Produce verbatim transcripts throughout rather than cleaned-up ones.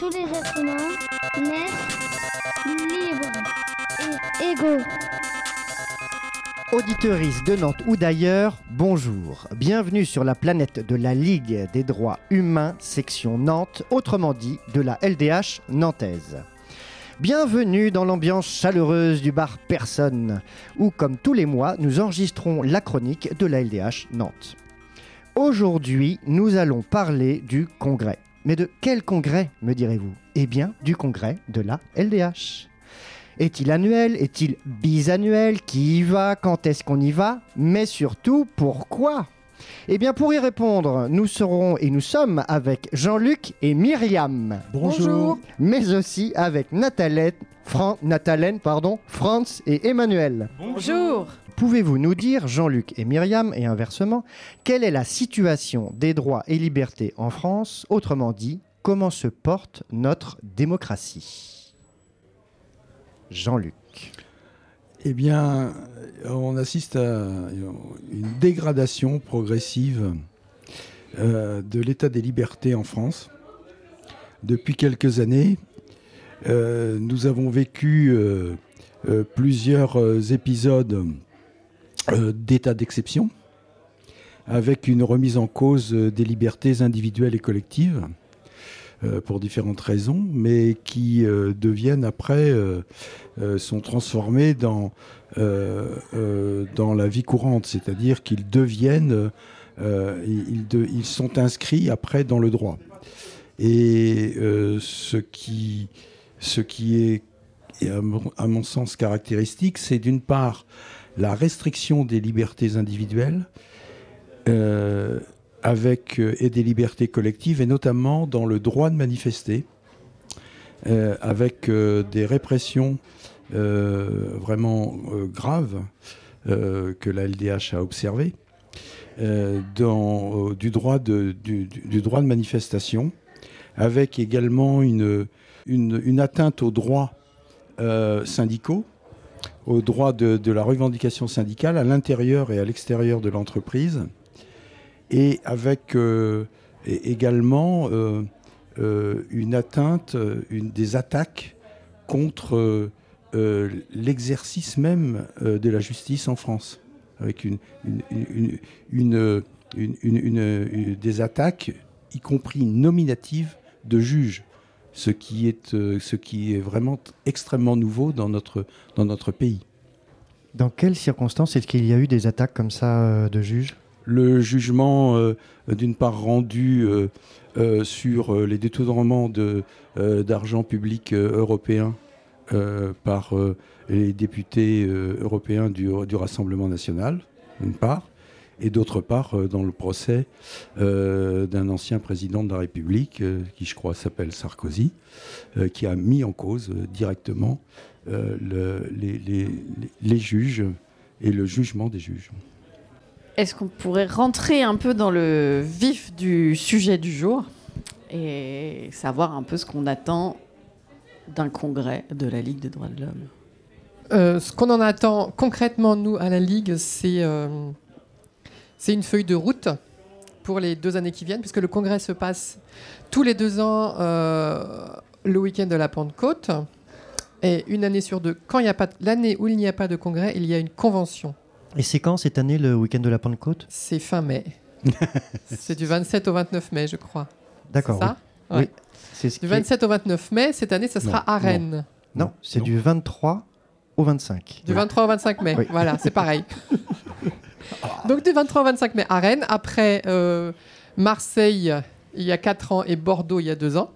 Tous les êtres humains naissent libres et égaux. Auditeuristes de Nantes ou d'ailleurs, bonjour. Bienvenue sur la planète de la Ligue des droits humains, section Nantes, autrement dit de la L D H nantaise. Bienvenue dans l'ambiance chaleureuse du bar Personne, où comme tous les mois, nous enregistrons la chronique de la L D H Nantes. Aujourd'hui, nous allons parler du congrès. Mais de quel congrès, me direz-vous ? Eh bien, du congrès de la L D H. Est-il annuel ? Est-il bisannuel ? Qui y va ? Quand est-ce qu'on y va ? Mais surtout, pourquoi ? Eh bien, pour y répondre, nous serons et nous sommes avec Jean-Luc et Myriam. Bonjour. Mais aussi avec Nathalène, Fran- Nathalène, pardon, Franz et Emmanuel. Bonjour. Pouvez-vous nous dire, Jean-Luc et Myriam, et inversement, quelle est la situation des droits et libertés en France ? Autrement dit, comment se porte notre démocratie ? Jean-Luc. Eh bien, on assiste à une dégradation progressive euh, de l'état des libertés en France. Depuis quelques années, euh, nous avons vécu euh, euh, plusieurs euh, épisodes euh, d'état d'exception, avec une remise en cause des libertés individuelles et collectives, euh, pour différentes raisons, mais qui euh, deviennent après, euh, euh, sont transformés dans, euh, euh, dans la vie courante, c'est-à-dire qu'ils deviennent, euh, ils, de, ils sont inscrits après dans le droit. Et euh, ce, qui, ce qui est, est à, mon, à mon sens caractéristique, c'est d'une part la restriction des libertés individuelles, euh, avec, euh, et des libertés collectives, et notamment dans le droit de manifester, euh, avec euh, des répressions euh, vraiment euh, graves euh, que la L D H a observées, euh, dans, euh, du, droit de, du, du droit de manifestation, avec également une, une, une atteinte aux droits euh, syndicaux, aux droits de, de la revendication syndicale à l'intérieur et à l'extérieur de l'entreprise, et avec euh, et également euh, euh, une atteinte, une, des attaques contre euh, l'exercice même euh, de la justice en France, avec une, une, une, une, une, une, une, une, des attaques, y compris nominatives, de juges, ce qui est, euh, ce qui est vraiment extrêmement nouveau dans notre, dans notre pays. Dans quelles circonstances est-ce qu'il y a eu des attaques comme ça euh, de juges ? Le jugement, euh, d'une part rendu euh, euh, sur euh, les détournements de, euh, d'argent public euh, européen euh, par euh, les députés euh, européens du, du Rassemblement national, d'une part, et d'autre part euh, dans le procès euh, d'un ancien président de la République, euh, qui je crois s'appelle Sarkozy, euh, qui a mis en cause euh, directement euh, le, les, les, les juges et le jugement des juges. Est-ce qu'on pourrait rentrer un peu dans le vif du sujet du jour et savoir un peu ce qu'on attend d'un congrès de la Ligue des droits de l'homme ? Euh, ce qu'on en attend concrètement, nous, à la Ligue, c'est, euh, c'est une feuille de route pour les deux années qui viennent, puisque le congrès se passe tous les deux ans, euh, le week-end de la Pentecôte. Et une année sur deux, quand il y a pas de, l'année où il n'y a pas de congrès, il y a une convention. Et c'est quand cette année, le week-end de la Pentecôte ? C'est fin mai. C'est du vingt-sept au vingt-neuf mai, je crois. D'accord. C'est ça ? Oui. Ouais. Oui. C'est ce Du qui... vingt-sept au vingt-neuf mai, cette année, ça sera Non, à Rennes. Non, non c'est non. du vingt-trois au vingt-cinq. Du vingt-trois au vingt-cinq mai, oui. Voilà, c'est pareil. Donc du vingt-trois au vingt-cinq mai à Rennes, après euh, Marseille il y a quatre ans et Bordeaux il y a deux ans.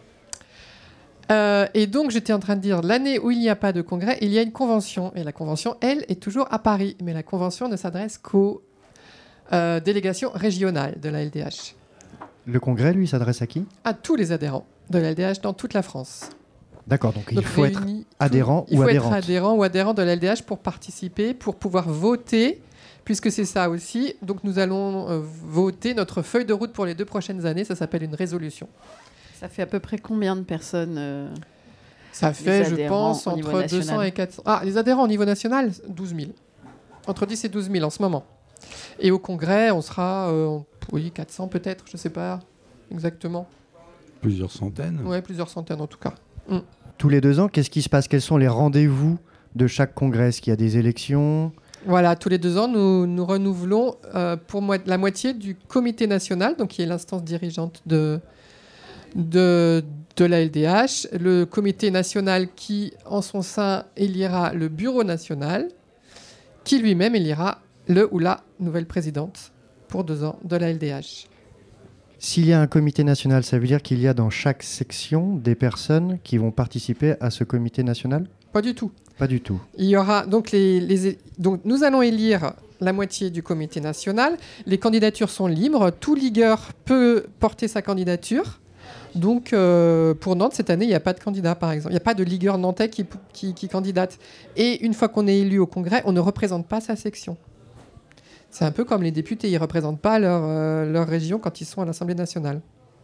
Euh, et donc j'étais en train de dire, l'année où il n'y a pas de congrès, il y a une convention. Et la convention, elle, est toujours à Paris. Mais la convention ne s'adresse qu'aux euh, délégations régionales de la L D H. Le congrès, lui, s'adresse à qui ? À tous les adhérents de la L D H dans toute la France. D'accord, donc, donc il faut être adhérent tout, ou adhérente. Il faut adhérente. être adhérent ou adhérent de la L D H pour participer, pour pouvoir voter, puisque c'est ça aussi. Donc nous allons euh, voter notre feuille de route pour les deux prochaines années. Ça s'appelle une résolution. Ça fait à peu près combien de personnes euh, Ça fait, je pense, entre deux cents et quatre cents. Ah, les adhérents au niveau national, douze mille. Entre dix et douze mille en ce moment. Et au congrès, on sera, euh, oui, quatre cents peut-être, je ne sais pas exactement. Plusieurs centaines. Oui, plusieurs centaines en tout cas. Tous les deux ans, qu'est-ce qui se passe? Quels sont les rendez-vous de chaque congrès? Est-ce qu'il y a des élections? Voilà, tous les deux ans, nous, nous renouvelons euh, pour mo- la moitié du comité national, donc qui est l'instance dirigeante de, de, de la L D H. Le comité national qui, en son sein, élira le bureau national, qui lui-même élira le ou la nouvelle présidente pour deux ans de la L D H. S'il y a un comité national, ça veut dire qu'il y a dans chaque section des personnes qui vont participer à ce comité national? Pas du tout. Pas du tout. Il y aura donc les, les donc nous allons élire la moitié du comité national. Les candidatures sont libres. Tout ligueur peut porter sa candidature. Donc euh, pour Nantes cette année, il n'y a pas de candidat par exemple. Il n'y a pas de ligueur nantais qui, qui, qui candidate. Et une fois qu'on est élu au congrès, on ne représente pas sa section. C'est un peu comme les députés, ils ne représentent pas leur, euh, leur région quand ils sont à l'Assemblée nationale.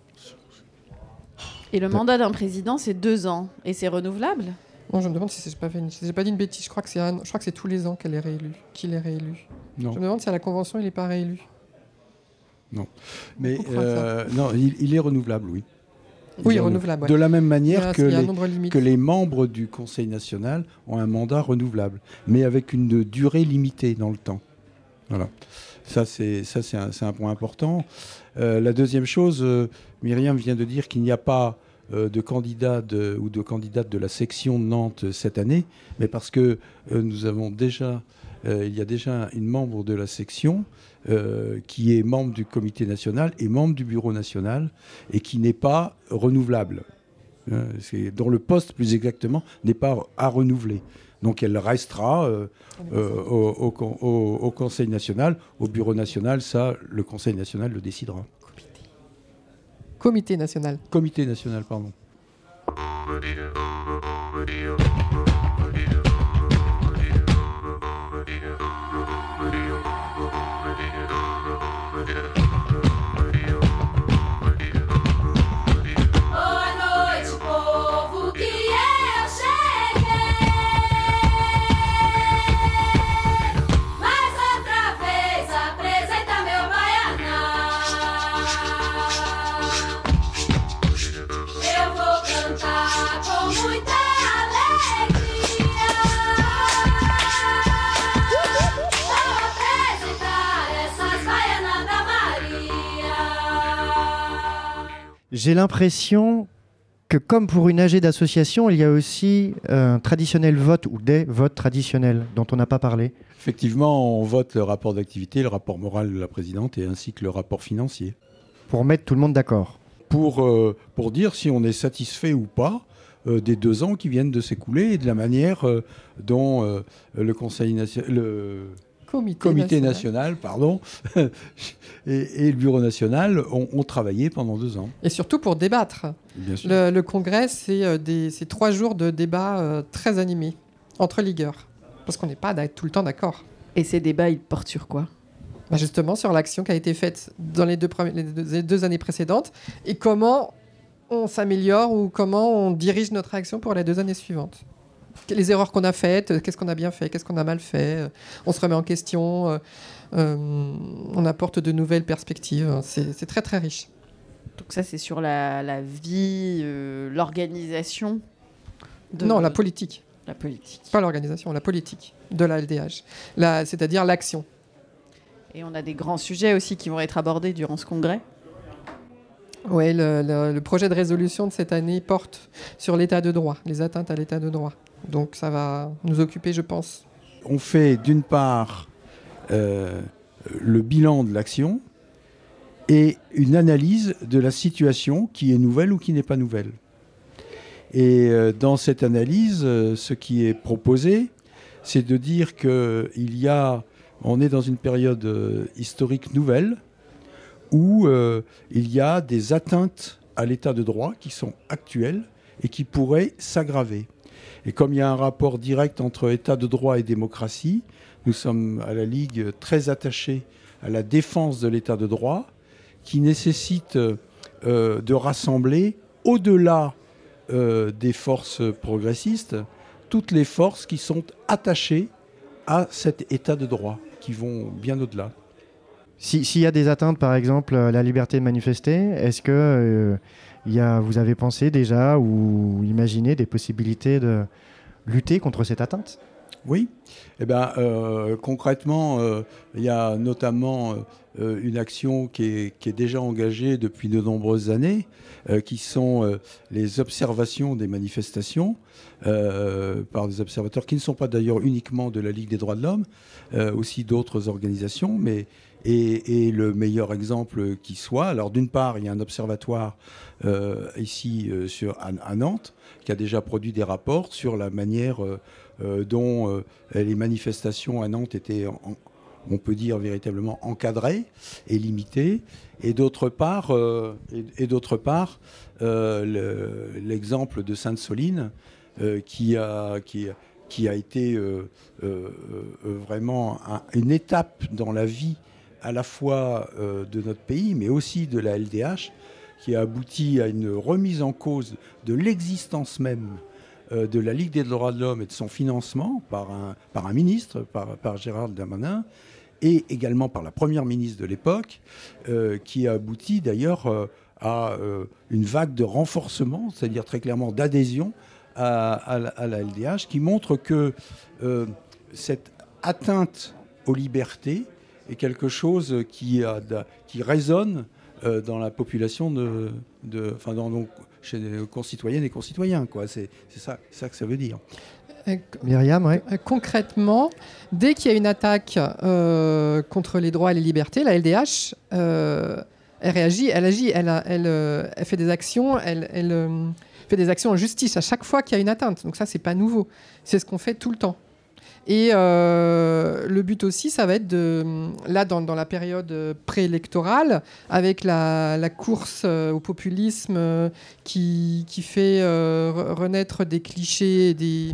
Et le mandat d'un président, c'est deux ans. Et c'est renouvelable? Bon, je me demande si j'ai pas fait une... si j'ai pas dit une bêtise. Je crois que c'est un... je crois que c'est tous les ans qu'elle est réélue, qu'il est réélu. Non. Je me demande si à la convention il n'est pas réélu. Non. Mais comprend euh, non, il, il est renouvelable, oui. Il Oui, est renouvelable. Ouais. De la même manière Il y a- que, il y a un les, nombre limite. que les membres du Conseil national ont un mandat renouvelable, mais avec une durée limitée dans le temps. Voilà. Ça, c'est, ça, c'est, un, c'est un point important. Euh, la deuxième chose, euh, Myriam vient de dire qu'il n'y a pas euh, de candidat de, ou de candidate de la section de Nantes cette année, mais parce que euh, nous avons déjà, euh, il y a déjà une membre de la section euh, qui est membre du comité national et membre du bureau national et qui n'est pas renouvelable. Euh, c'est, dont le poste, plus exactement, n'est pas à renouveler. Donc elle restera euh, euh, au, au, au, au Conseil national, au bureau national, ça, le Conseil national le décidera. Comité national. Comité national, pardon. Boa noite, povo, que eu cheguei. Mais outra vez apresenta meu baianá. Eu vou cantar com muita alegria. Vou apresentar essas baianas da Maria. J'ai l'impression que comme pour une A G d'association, il y a aussi un traditionnel vote ou des votes traditionnels dont on n'a pas parlé. Effectivement, on vote le rapport d'activité, le rapport moral de la présidente et ainsi que le rapport financier. Pour mettre tout le monde d'accord. Pour, euh, pour dire si on est satisfait ou pas euh, des deux ans qui viennent de s'écouler et de la manière euh, dont euh, le Conseil national... Le, Comité, Comité national. national, pardon, et, et le Bureau national ont, ont travaillé pendant deux ans. Et surtout pour débattre. Bien sûr. Le, le congrès, c'est, euh, des, c'est trois jours de débats euh, très animés entre ligueurs. Parce qu'on n'est pas d'a- tout le temps d'accord. Et ces débats, ils portent sur quoi? Bah, justement, sur l'action qui a été faite dans les deux, premi- les deux, les deux années précédentes et comment on s'améliore ou comment on dirige notre action pour les deux années suivantes. Les erreurs qu'on a faites, qu'est-ce qu'on a bien fait, qu'est-ce qu'on a mal fait, on se remet en question, euh, euh, on apporte de nouvelles perspectives. C'est, c'est très très riche. Donc ça, c'est sur la, la vie, euh, l'organisation de Non, la politique, la politique. pas l'organisation, la politique de la L D H, la, c'est-à-dire l'action. Et on a des grands sujets aussi qui vont être abordés durant ce congrès. Oui, le, le- le projet de résolution de cette année porte sur l'état de droit, les atteintes à l'état de droit. Donc ça va nous occuper, je pense. On fait d'une part euh, le bilan de l'action et une analyse de la situation qui est nouvelle ou qui n'est pas nouvelle. Et euh, dans cette analyse, euh, ce qui est proposé, c'est de dire qu'il y a, on est dans une période euh, historique nouvelle où euh, il y a des atteintes à l'état de droit qui sont actuelles et qui pourraient s'aggraver. Et comme il y a un rapport direct entre état de droit et démocratie, nous sommes à la Ligue très attachés à la défense de l'état de droit qui nécessite euh, de rassembler au-delà euh, des forces progressistes toutes les forces qui sont attachées à cet état de droit, qui vont bien au-delà. Si- S'il y a des atteintes, par exemple, à la liberté de manifester, est-ce que euh, il y a, vous avez pensé déjà ou imaginé des possibilités de lutter contre cette atteinte ? Oui. Eh ben, euh, concrètement, euh, il y a notamment euh, une action qui est, qui est déjà engagée depuis de nombreuses années, euh, qui sont euh, les observations des manifestations euh, par des observateurs qui ne sont pas d'ailleurs uniquement de la Ligue des droits de l'homme, euh, aussi d'autres organisations, mais et, et le meilleur exemple qui soit. Alors d'une part, il y a un observatoire euh, ici euh, sur, à, à Nantes qui a déjà produit des rapports sur la manière euh, euh, dont euh, les manifestations à Nantes étaient, en, on peut dire, véritablement encadrées et limitées. Et d'autre part, euh, et, et d'autre part euh, le, l'exemple de Sainte-Soline euh, qui, a, qui, qui a été euh, euh, euh, vraiment un, une étape dans la vie à la fois euh, de notre pays, mais aussi de la L D H, qui a abouti à une remise en cause de l'existence même euh, de la Ligue des droits de l'homme et de son financement par un, par un ministre, par, par Gérald Darmanin, et également par la première ministre de l'époque, euh, qui a abouti d'ailleurs euh, à euh, une vague de renforcement, c'est-à-dire très clairement d'adhésion à, à, la, à la L D H, qui montre que euh, cette atteinte aux libertés est quelque chose qui, a, qui résonne euh, dans la population, de, de, enfin dans nos, chez nos concitoyennes et concitoyens, quoi. C'est, c'est, ça, c'est ça que ça veut dire. Euh, Myriam, oui. euh, Concrètement, dès qu'il y a une attaque euh, contre les droits et les libertés, la L D H, euh, elle réagit, elle agit, elle, a- elle, euh, elle fait des actions, elle, elle, euh, fait des actions en justice à chaque fois qu'il y a une atteinte. Donc ça, c'est pas nouveau. C'est ce qu'on fait tout le temps. Et euh, le but aussi, ça va être de, là, dans, dans la période euh, préélectorale, avec la, la course euh, au populisme euh, qui, qui fait euh, re- renaître des clichés et des,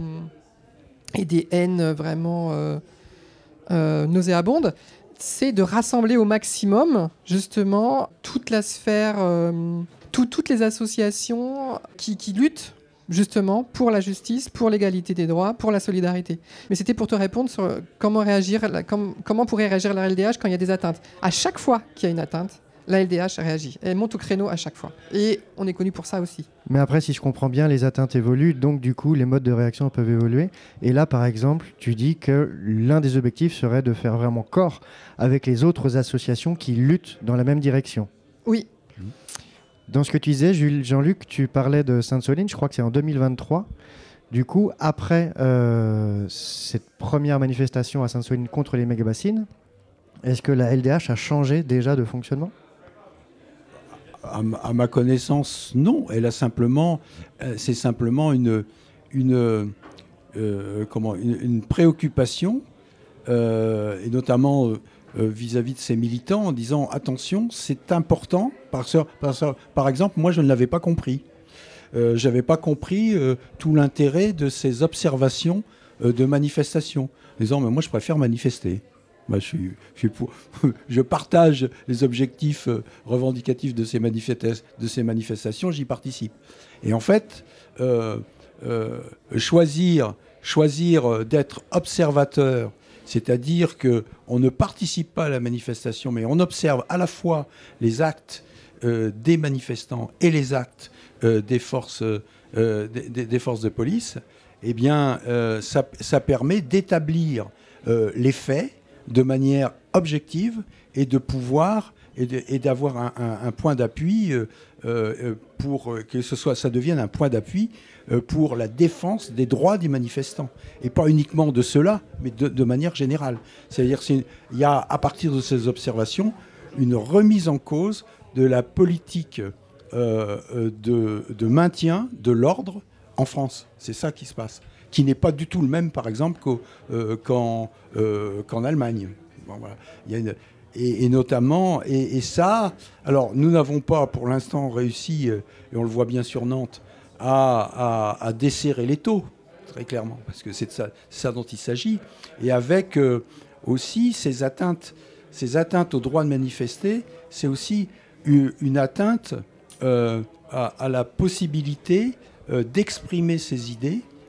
et des haines vraiment euh, euh, nauséabondes, c'est de rassembler au maximum, justement, toute la sphère, euh, tout- toutes les associations qui, qui luttent justement pour la justice, pour l'égalité des droits, pour la solidarité. Mais c'était pour te répondre sur comment réagir, la- com- comment pourrait réagir la L D H quand il y a des atteintes. À chaque fois qu'il y a une atteinte, la L D H réagit. Elle monte au créneau à chaque fois. Et on est connu pour ça aussi. Mais après, si je comprends bien, les atteintes évoluent, donc du coup, les modes de réaction peuvent évoluer. Et là, par exemple, tu dis que l'un des objectifs serait de faire vraiment corps avec les autres associations qui luttent dans la même direction. Oui. Dans ce que tu disais, Jules- Jean-Luc, tu parlais de Sainte-Soline, je crois que c'est en deux mille vingt-trois. Du coup, après euh, cette première manifestation à Sainte-Soline contre les méga-bassines, est-ce que la L D H a changé déjà de fonctionnement ? À, ma- à ma connaissance, non. Elle a simplement, euh, c'est simplement une, une, euh, comment, une, une préoccupation, euh, et notamment euh, euh, vis-à-vis de ses militants, en disant attention, c'est important. Parce, parce, par exemple, moi, je ne l'avais pas compris. Euh, je n'avais pas compris euh, tout l'intérêt de ces observations euh, de manifestations. En disant, mais moi, je préfère manifester. Bah, je, suis, je, suis pour- je partage les objectifs euh, revendicatifs de ces, manifesta- de ces manifestations, j'y participe. Et en fait, euh, euh, choisir, choisir euh, d'être observateur, c'est-à-dire qu'on ne participe pas à la manifestation, mais on observe à la fois les actes euh, des manifestants et les actes euh, des, forces, euh, des, des- des forces de police, eh bien, euh, ça, ça permet d'établir euh, les faits de manière objective et de pouvoir et, de- et d'avoir un, un- un point d'appui euh, euh, pour euh, que ce soit, ça devienne un point d'appui euh, pour la défense des droits des manifestants et pas uniquement de ceux-là, mais de, de manière générale. C'est-à-dire qu'il y a à partir de ces observations une remise en cause de la politique euh, euh, de, de maintien de l'ordre en France. C'est ça qui se passe, qui n'est pas du tout le même, par exemple, qu'au- euh, qu'en, euh, qu'en Allemagne. Bon, voilà. Il y a une- et, et notamment, et, et ça, alors nous n'avons pas pour l'instant réussi, euh, et on le voit bien sur Nantes, à, à- à desserrer les taux, très clairement, parce que c'est de ça, c'est ça dont il s'agit, et avec euh, aussi ces atteintes, ces atteintes au droit de manifester, c'est aussi une, une atteinte euh, à, à la possibilité euh, d'exprimer ses idées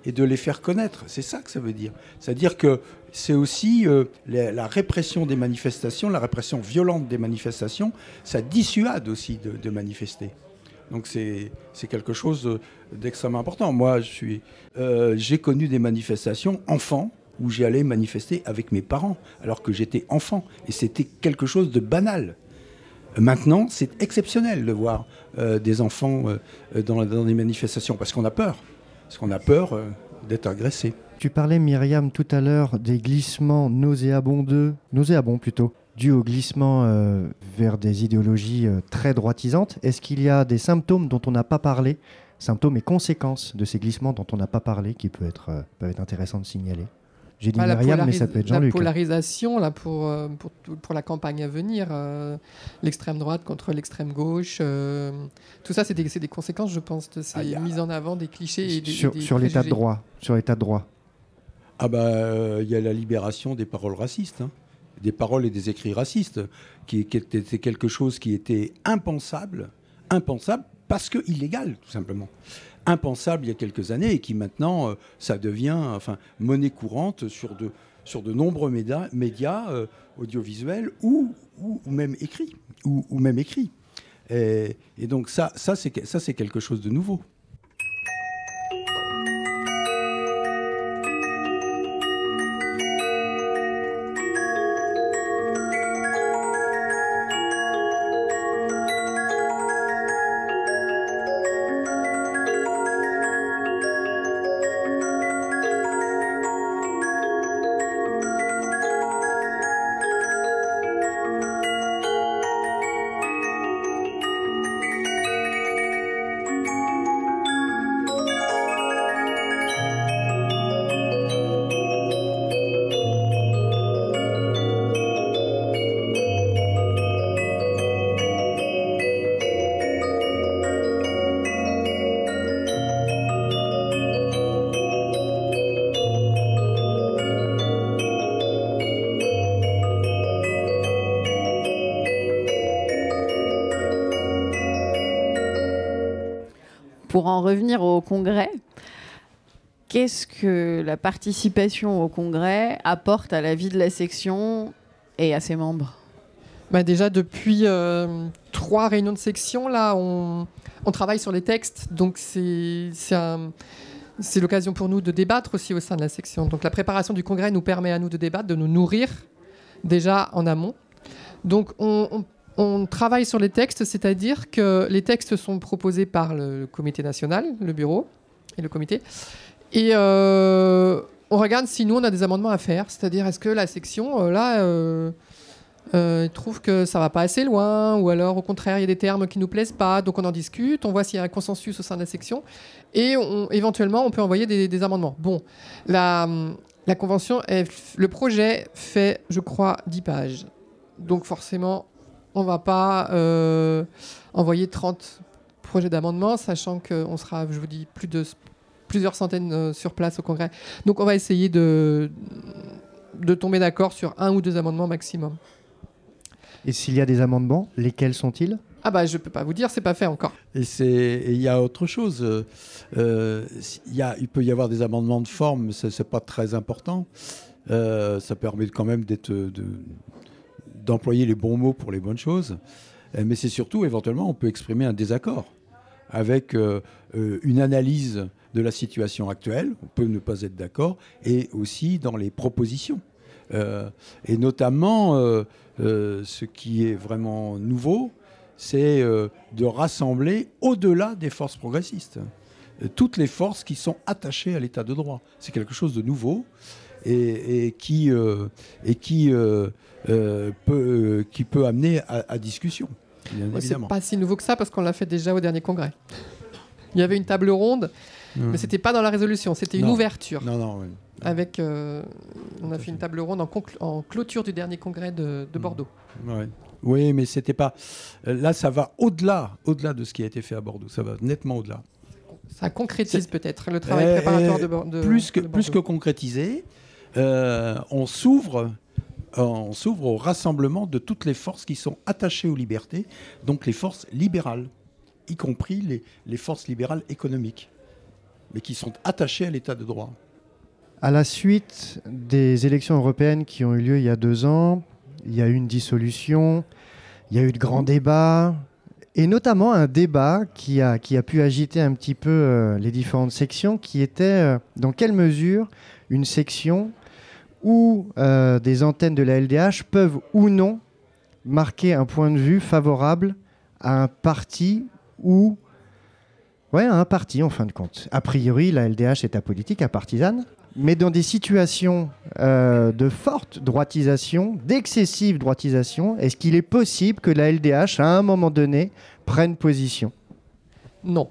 et de les faire connaître. C'est ça que ça veut dire. C'est-à-dire que c'est aussi euh, la, la répression des manifestations, la répression violente des manifestations, ça dissuade aussi de, de manifester. Donc c'est, c'est quelque chose d'extrêmement important. Moi, je suis, euh, j'ai connu des manifestations enfant où j'y allais manifester avec mes parents alors que j'étais enfant. Et c'était quelque chose de banal. Maintenant, c'est exceptionnel de voir euh, des enfants euh, dans, dans des manifestations parce qu'on a peur. Parce qu'on a peur euh, d'être agressé. Tu parlais, Myriam, tout à l'heure des glissements nauséabondeux, nauséabonds plutôt, dus au glissement euh, vers des idéologies euh, très droitisantes. Est-ce qu'il y a des symptômes dont on n'a pas parlé, symptômes et conséquences de ces glissements dont on n'a pas parlé, qui peuvent être, euh, peuvent être intéressants de signaler? J'ai dit Bah, la Myriam, mais polaris- ça peut être La Jean-Luc. polarisation, là, pour, euh, pour, tout- pour la campagne à venir, euh, l'extrême droite contre l'extrême gauche, euh, tout ça, c'est des, c'est des conséquences, je pense, de ces Ah, y a- mises en avant des clichés et des, Sur, des sur l'état de préjugés. droit. Sur l'état de droit. Ah bah, il euh, y a la libération des paroles racistes, hein, des paroles et des écrits racistes, qui, qui était quelque chose qui était impensable, impensable parce que illégal, tout simplement. Impensable il y a quelques années et qui maintenant, euh, ça devient enfin, monnaie courante sur de, sur de nombreux médias, médias euh, audiovisuels ou, ou, ou même écrits. Ou, ou même écrits. Et, et donc ça, ça, c'est, ça, c'est quelque chose de nouveau. Pour en revenir au congrès, qu'est-ce que la participation au congrès apporte à la vie de la section et à ses membres? Bah déjà, depuis euh, trois réunions de section, là, on, on travaille sur les textes. Donc, c'est, c'est, un- c'est l'occasion pour nous de débattre aussi au sein de la section. Donc, la préparation du congrès nous permet à nous de débattre, de nous nourrir déjà en amont. Donc, on, on- on travaille sur les textes, c'est-à-dire que les textes sont proposés par le comité national, le bureau et le comité. Et euh, on regarde si nous, on a des amendements à faire. C'est-à-dire, est-ce que la section, euh, là... euh, Euh, ils trouvent que ça va pas assez loin, ou alors au contraire il y a des termes qui nous plaisent pas, donc on en discute, on voit s'il y a un consensus au sein de la section, et on- éventuellement on peut envoyer des, des amendements. Bon, la, la convention, est- le projet fait, je crois, dix pages, donc forcément on va pas euh, envoyer trente projets d'amendements, sachant qu'on sera, je vous dis, plus de plusieurs centaines euh, sur place au congrès, donc on va essayer de, de tomber d'accord sur un ou deux amendements maximum. Et s'il y a des amendements, lesquels sont-ils? Ah bah je peux pas vous dire, c'est pas fait encore. Et c'est- et il y a autre chose. euh, euh, il y a- il peut y avoir des amendements de forme, mais ce n'est pas très important. Euh, ça permet quand même d'être, de, d'employer les bons mots pour les bonnes choses. Euh, Mais c'est surtout, éventuellement, on peut exprimer un désaccord avec euh, euh, une analyse de la situation actuelle. On peut ne pas être d'accord. Et aussi dans les propositions. Euh, et notamment, euh, euh, ce qui est vraiment nouveau, c'est euh, de rassembler au-delà des forces progressistes, euh, toutes les forces qui sont attachées à l'état de droit. C'est quelque chose de nouveau et, et qui, euh, et qui, euh, euh, peut, euh, qui peut amener à, à discussion, bien Ouais, c'est évidemment. pas si nouveau que ça parce qu'on l'a fait déjà au dernier congrès. Il y avait une table ronde, Mmh. mais c'était pas dans la résolution, c'était une Non. ouverture. Non, non, oui. Avec, euh, on Tout a à fait fait. une table ronde en, conclu- en clôture du dernier congrès de, de Mmh. Bordeaux. Ouais. Oui, mais c'était pas. euh, Là, ça va au-delà, au-delà de ce qui a été fait à Bordeaux. Ça va nettement au-delà. Ça concrétise C'est- peut-être le travail Euh, préparatoire euh, de, Bor- de plus que de plus que Bordeaux. concrétisé, euh, on s'ouvre, euh, on s'ouvre au rassemblement de toutes les forces qui sont attachées aux libertés, donc les forces libérales, y compris les, les forces libérales économiques. mais qui sont attachés à l'état de droit. À la suite des élections européennes qui ont eu lieu il y a deux ans, il y a eu une dissolution, il y a eu de grands débats, et notamment un débat qui a, qui a pu agiter un petit peu euh, les différentes sections, qui était euh, dans quelle mesure une section ou euh, des antennes de la L D H peuvent ou non marquer un point de vue favorable à un parti ou... Ouais, à un parti en fin de compte. A priori, la L D H est apolitique, apartisane. Mais dans des situations euh, de forte droitisation, d'excessive droitisation, est-ce qu'il est possible que la L D H, à un moment donné, prenne position ? Non.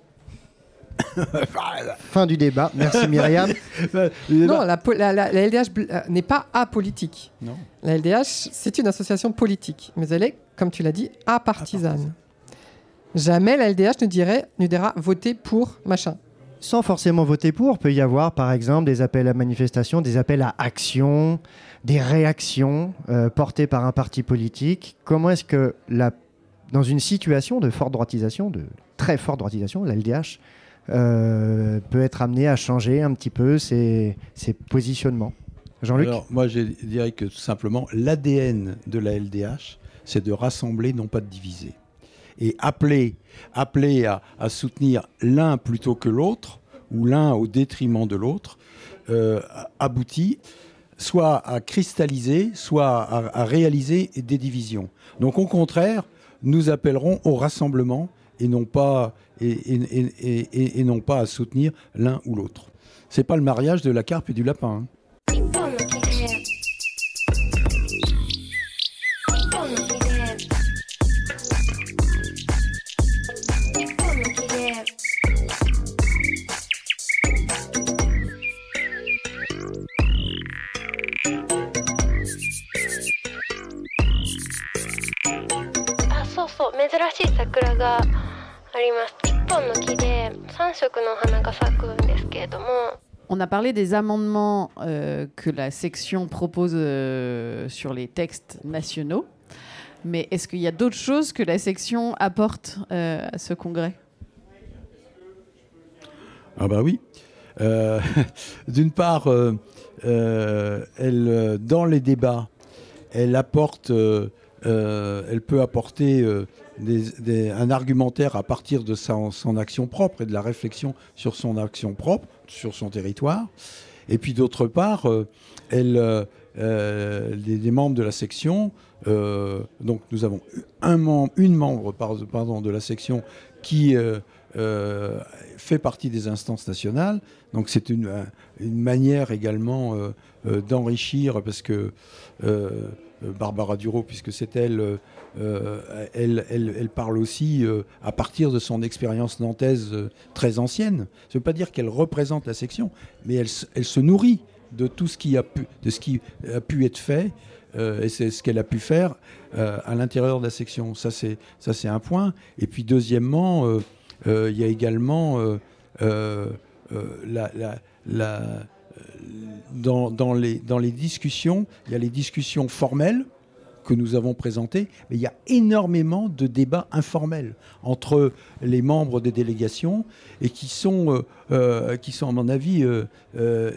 Fin du débat. Merci Myriam. Non, la, po- la- la- la L D H bl- euh, n'est pas apolitique. Non. La L D H, c'est une association politique, mais elle est, comme tu l'as dit, apartisane. Jamais la L D H ne, dirait, ne dira voter pour machin. Sans forcément voter pour, peut y avoir par exemple des appels à manifestation, des appels à action, des réactions euh, portées par un parti politique. Comment est-ce que, la, dans une situation de forte droitisation, de très forte droitisation, la L D H euh, peut être amenée à changer un petit peu ses, ses positionnements ? Jean-Luc ? Alors, moi, je dirais que tout simplement, l'A D N de la L D H, c'est de rassembler, non pas de diviser. Et appeler, appeler à, à soutenir l'un plutôt que l'autre, ou l'un au détriment de l'autre, euh, aboutit soit à cristalliser, soit à, à réaliser des divisions. Donc au contraire, nous appellerons au rassemblement et non pas, et, et, et, et, et non pas à soutenir l'un ou l'autre. C'est pas le mariage de la carpe et du lapin. Hein. On a parlé des amendements euh, que la section propose euh, sur les textes nationaux, mais est-ce qu'il y a d'autres choses que la section apporte euh, à ce congrès ? Ah bah oui. Euh, d'une part, euh, euh, elle, dans les débats, elle apporte, euh, euh, elle peut apporter euh, des, des, un argumentaire à partir de sa, son action propre et de la réflexion sur son action propre, sur son territoire. Et puis d'autre part, euh, elle, euh, les, les membres de la section, euh, donc nous avons un membre, une membre pardon, de la section qui euh, euh, fait partie des instances nationales. Donc c'est une, une manière également euh, euh, d'enrichir, parce que euh, Barbara Duro, puisque c'est elle, euh, elle, elle, elle parle aussi euh, à partir de son expérience nantaise euh, très ancienne. Ça ne veut pas dire qu'elle représente la section, mais elle, elle se nourrit de tout ce qui a pu, de ce qui a pu être fait, euh, et c'est ce qu'elle a pu faire euh, à l'intérieur de la section. Ça c'est, ça, c'est un point. Et puis deuxièmement, il euh, euh, y a également euh, euh, euh, la... la, la Dans, dans, les, dans les discussions, il y a les discussions formelles que nous avons présentées, mais il y a énormément de débats informels entre les membres des délégations et qui sont, euh, euh, qui sont à mon avis, euh, euh,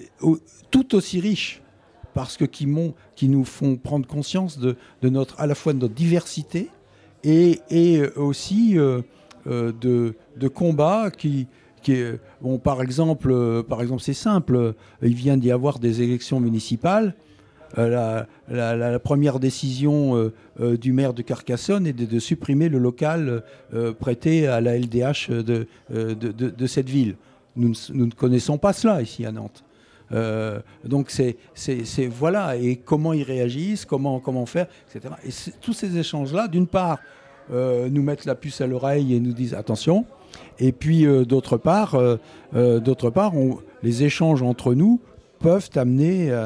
tout aussi riches, parce que qui, qui nous font prendre conscience de, de notre, à la fois de notre diversité et, et aussi euh, euh, de, de combats qui... Qui est, bon, par exemple, euh, par exemple, c'est simple. Euh, il vient d'y avoir des élections municipales. Euh, la, la, la, la première décision euh, euh, du maire de Carcassonne est de, de supprimer le local euh, prêté à la L D H de, euh, de, de, de cette ville. Nous ne, nous ne connaissons pas cela ici à Nantes. Euh, donc c'est, c'est, c'est voilà. Et comment ils réagissent, comment comment faire, et cetera. Et tous ces échanges-là, d'une part, euh, nous mettent la puce à l'oreille et nous disent attention. Et puis, euh, d'autre part, euh, euh, d'autre part on, les échanges entre nous peuvent amener euh,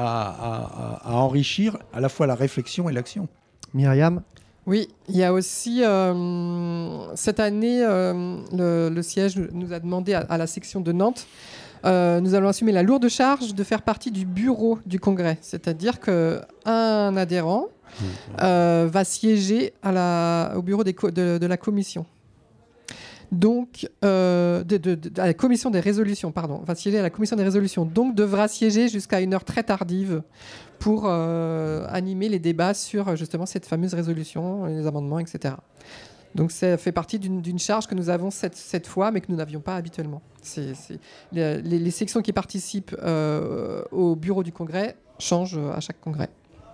à, à, à enrichir à la fois la réflexion et l'action. Myriam ? Oui, il y a aussi, euh, cette année, euh, le, le siège nous a demandé à, à la section de Nantes, euh, nous allons assumer la lourde charge de faire partie du bureau du congrès. C'est-à-dire qu'un adhérent euh, va siéger à la, au bureau des co- de, de la commission. donc euh, de, de, de, à la commission des résolutions, pardon, va siéger à la commission des résolutions, donc devra siéger jusqu'à une heure très tardive pour euh, animer les débats sur justement cette fameuse résolution, les amendements, et cetera. Donc ça fait partie d'une, d'une charge que nous avons cette, cette fois, mais que nous n'avions pas habituellement. C'est, c'est, les, les sections qui participent euh, au bureau du Congrès changent à chaque congrès.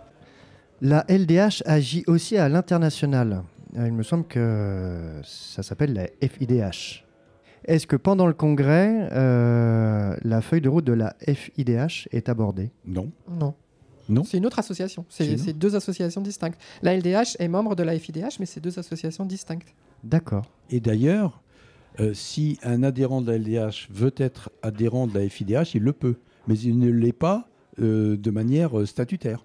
La L D H agit aussi à l'international. Il me semble que ça s'appelle la F I D H. Est-ce que pendant le congrès, euh, la feuille de route de la F I D H est abordée ? Non. Non. Non. C'est une autre association. C'est, C'est c'est deux associations distinctes. La L D H est membre de la F I D H, mais c'est deux associations distinctes. D'accord. Et d'ailleurs, euh, si un adhérent de la L D H veut être adhérent de la F I D H, il le peut. Mais il ne l'est pas euh, de manière euh, statutaire.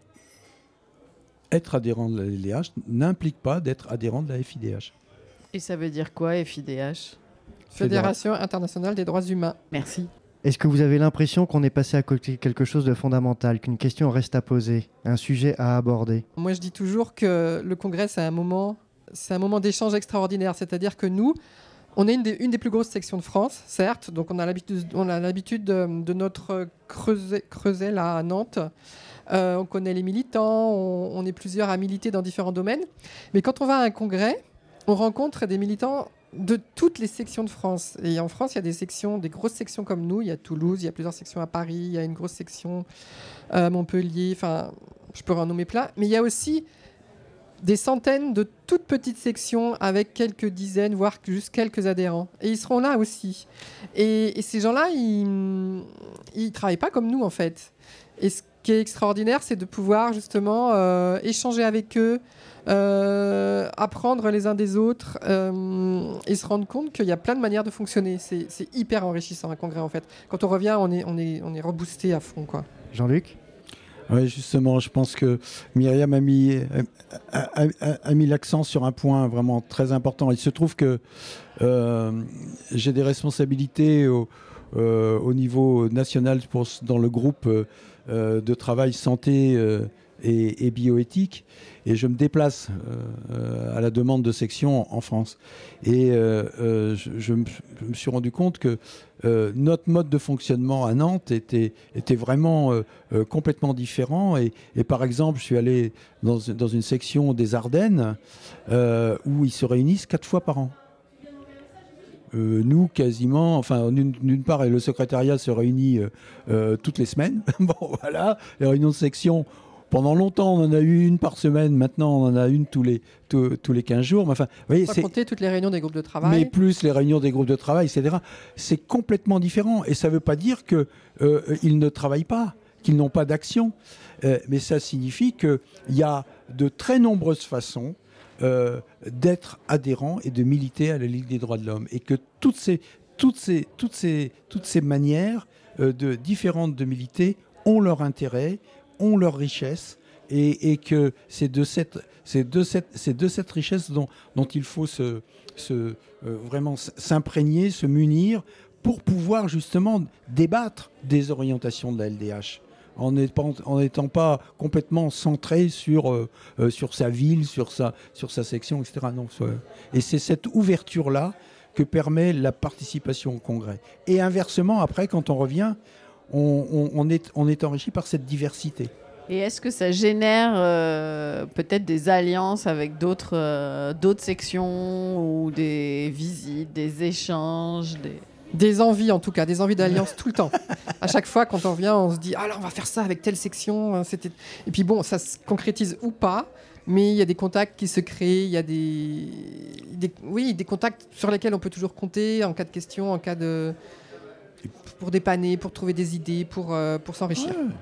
Être adhérent de la L D H n'implique pas d'être adhérent de la F I D H. Et ça veut dire quoi, F I D H ? Fédération internationale des droits humains. Merci. Est-ce que vous avez l'impression qu'on est passé à côté de quelque chose de fondamental, qu'une question reste à poser, un sujet à aborder ? Moi, je dis toujours que le congrès, c'est un moment, c'est un moment d'échange extraordinaire. C'est-à-dire que nous, on est une des, une des plus grosses sections de France, certes. Donc, on a l'habitude, on a l'habitude de, de notre creuset, creuset là, à Nantes. Euh, on connaît les militants, on, on est plusieurs à militer dans différents domaines. Mais quand on va à un congrès, on rencontre des militants de toutes les sections de France. Et en France, il y a des sections, des grosses sections comme nous. Il y a Toulouse, il y a plusieurs sections à Paris, il y a une grosse section à Montpellier. Enfin, je pourrais en nommer plein. Mais il y a aussi des centaines de toutes petites sections avec quelques dizaines, voire juste quelques adhérents. Et ils seront là aussi. Et, et ces gens-là, ils ne travaillent pas comme nous, en fait. Et ce qui est extraordinaire, c'est de pouvoir justement euh, échanger avec eux, euh, apprendre les uns des autres euh, et se rendre compte qu'il y a plein de manières de fonctionner. C'est, c'est hyper enrichissant un congrès, en fait. Quand on revient, on est, on est, on est reboosté à fond, quoi. Jean-Luc ? Oui, justement, je pense que Myriam a mis, a, a, a, a mis l'accent sur un point vraiment très important. Il se trouve que euh, j'ai des responsabilités au, euh, au niveau national pour, dans le groupe euh, de travail santé euh, et, et bioéthique, et je me déplace euh, à la demande de sections en France. Et euh, euh, je, je, me, je me suis rendu compte que euh, notre mode de fonctionnement à Nantes était, était vraiment euh, euh, complètement différent. Et, et par exemple, je suis allé dans, dans une section des Ardennes euh, où ils se réunissent quatre fois par an. Euh, nous, quasiment, enfin, d'une, d'une part, le secrétariat se réunit euh, euh, toutes les semaines. Bon, voilà, les réunions de section. Pendant longtemps, on en a eu une par semaine. Maintenant, on en a une tous les, tous, tous les quinze jours. Mais enfin, vous voyez, Sans c'est... compter toutes les réunions des groupes de travail. Mais plus les réunions des groupes de travail, et cetera. C'est complètement différent. Et ça ne veut pas dire qu'ils euh, ne travaillent pas, qu'ils n'ont pas d'action. Euh, mais ça signifie qu'il y a de très nombreuses façons euh, d'être adhérent et de militer à la Ligue des droits de l'homme. Et que toutes ces, toutes ces, toutes ces, toutes ces manières euh, de, différentes de militer ont leur intérêt, ont leur richesse, et, et que c'est de cette, c'est de cette, c'est de cette richesse dont, dont il faut se, se, euh, vraiment s'imprégner, se munir, pour pouvoir justement débattre des orientations de la L D H, en n'étant pas complètement centré sur, euh, euh, sur sa ville, sur sa, sur sa section, et cetera. Non, et c'est cette ouverture-là que permet la participation au congrès. Et inversement, après, quand on revient, On, on, on, est, on est enrichi par cette diversité. Et est-ce que ça génère euh, peut-être des alliances avec d'autres, euh, d'autres sections ou des visites, des échanges des... Des envies, en tout cas, des envies d'alliance tout le temps. À chaque fois, quand on revient, on se dit « Ah là, on va faire ça avec telle section. » C'était... Et puis bon, ça se concrétise ou pas, mais il y a des contacts qui se créent, il y a des... des... Oui, des contacts sur lesquels on peut toujours compter en cas de question, en cas de... pour dépanner, pour trouver des idées, pour, euh, pour s'enrichir. Ouais.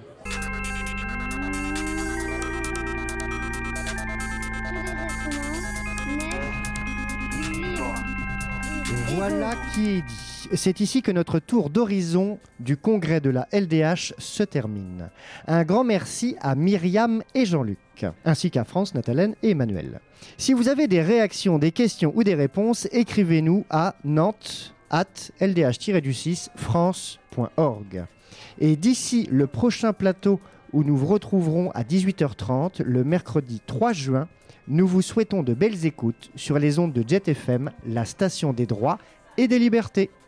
Voilà qui est dit. C'est ici que notre tour d'horizon du congrès de la L D H se termine. Un grand merci à Myriam et Jean-Luc, ainsi qu'à France, Nathalène et Emmanuel. Si vous avez des réactions, des questions ou des réponses, écrivez-nous à Nantes arobase l d h tiret du six france point org. Et d'ici le prochain plateau où nous vous retrouverons à dix-huit heures trente le mercredi trois juin, nous vous souhaitons de belles écoutes sur les ondes de Jet F M, la station des droits et des libertés.